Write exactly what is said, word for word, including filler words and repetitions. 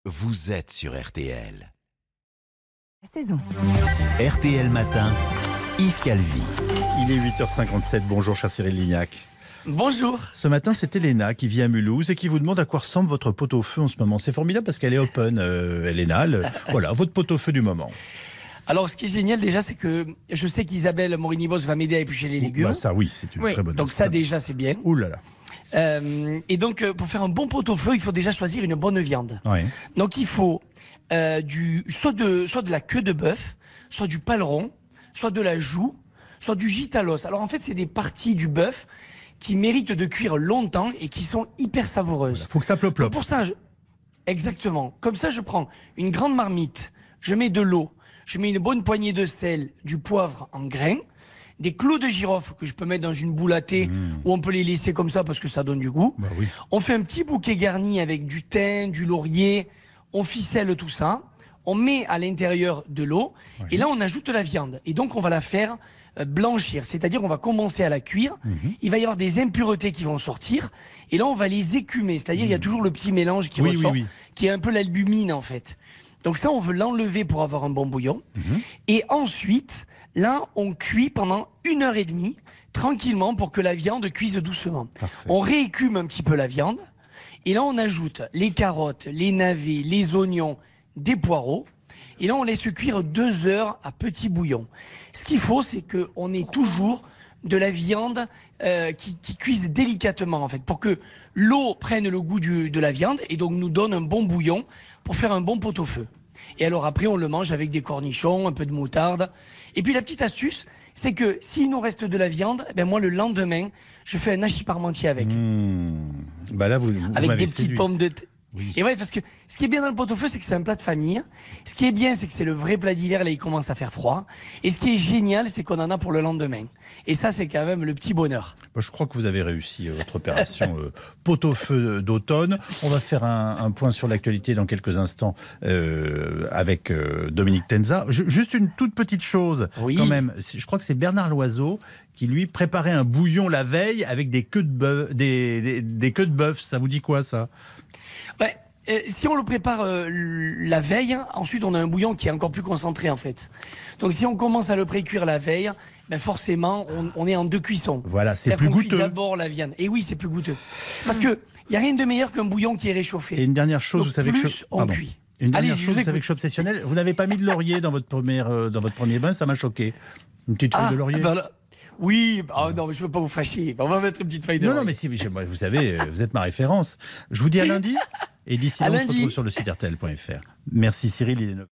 Vous êtes sur R T L. La saison. R T L Matin, Yves Calvi. Il est huit heures cinquante-sept. Bonjour, cher Cyril Lignac. Bonjour. Ce matin, c'est Elena qui vit à Mulhouse et qui vous demande à quoi ressemble votre pot-au-feu en ce moment. C'est formidable parce qu'elle est open, euh, Elena. Le, voilà, votre pot-au-feu du moment. Alors, ce qui est génial déjà, c'est que je sais qu'Isabelle Morini-Bos va m'aider à éplucher les légumes. Bah ça, oui, c'est une Oui. très bonne Donc ça, déjà, c'est bien. Ouh là là. Euh, et donc, pour faire un bon pot-au-feu, il faut déjà choisir une bonne viande. Ouais. Donc, il faut euh, du, soit, de, soit de la queue de bœuf, soit du paleron, soit de la joue, soit du gitalos. Alors, en fait, c'est des parties du bœuf qui méritent de cuire longtemps et qui sont hyper savoureuses. Voilà, faut que ça plop-plop. Donc, pour ça, je... exactement. Comme ça, je prends une grande marmite, je mets de l'eau, je mets une bonne poignée de sel, du poivre en grains, des clous de girofle que je peux mettre dans une boule à thé mmh. ou on peut les laisser comme ça parce que ça donne du goût. Bah oui. On fait un petit bouquet garni avec du thym, du laurier, on ficelle tout ça, on met à l'intérieur de l'eau oui. et là on ajoute la viande. Et donc on va la faire blanchir, c'est-à-dire on va commencer à la cuire, mmh. il va y avoir des impuretés qui vont sortir et là on va les écumer, c'est-à-dire mmh. il y a toujours le petit mélange qui oui, ressort, oui, oui. qui est un peu l'albumine en fait. Donc ça on veut l'enlever pour avoir un bon bouillon mmh. et ensuite... Là, on cuit pendant une heure et demie, tranquillement, pour que la viande cuise doucement. Parfait. On réécume un petit peu la viande. Et là, on ajoute les carottes, les navets, les oignons, des poireaux. Et là, on laisse cuire deux heures à petit bouillon. Ce qu'il faut, c'est qu'on ait toujours de la viande euh, qui, qui cuise délicatement, en fait, pour que l'eau prenne le goût du, de la viande et donc nous donne un bon bouillon pour faire un bon pot-au-feu. Et alors après, on le mange avec des cornichons, un peu de moutarde. Et puis la petite astuce, c'est que s'il nous reste de la viande, ben moi le lendemain, je fais un hachis parmentier avec. Mmh. Bah là, vous, vous avec des séduit. petites pommes de terre. Oui. Et ouais, parce que ce qui est bien dans le pot-au-feu, c'est que c'est un plat de famille. Ce qui est bien, c'est que c'est le vrai plat d'hiver, là il commence à faire froid. Et ce qui est génial, c'est qu'on en a pour le lendemain. Et ça, c'est quand même le petit bonheur. Bah, je crois que vous avez réussi euh, votre opération euh, pot-au-feu d'automne. On va faire un, un point sur l'actualité dans quelques instants euh, avec euh, Dominique Tenza. Je, juste une toute petite chose oui. quand même. Je crois que c'est Bernard Loiseau qui lui préparait un bouillon la veille avec des queues de bœuf. Des, des, des queues de bœuf. Ça vous dit quoi ça? Ouais. Euh, si on le prépare euh, la veille, ensuite on a un bouillon qui est encore plus concentré en fait. Donc si on commence à le pré-cuire la veille, ben forcément on, on est en deux cuissons. Voilà, c'est plus goûteux. D'abord la viande. Et oui, c'est plus goûteux. Parce que il y a rien de meilleur qu'un bouillon qui est réchauffé. Et une dernière chose, Donc, vous savez plus que je... on Pardon. cuit. Une dernière Allez, chose, vous savez que je suis obsessionnel. Vous n'avez pas mis de laurier dans votre première, euh, dans votre premier bain, ça m'a choqué. Une petite feuille ah, de laurier. Ben là, oui, oh non, mais je ne veux pas vous fâcher. On va mettre une petite feuille de non, laurier. Non, mais si, vous savez, vous êtes ma référence. Je vous dis à lundi. Et d'ici là, on se retrouve sur le site R T L point F R. Merci Cyril, il est neuf heures.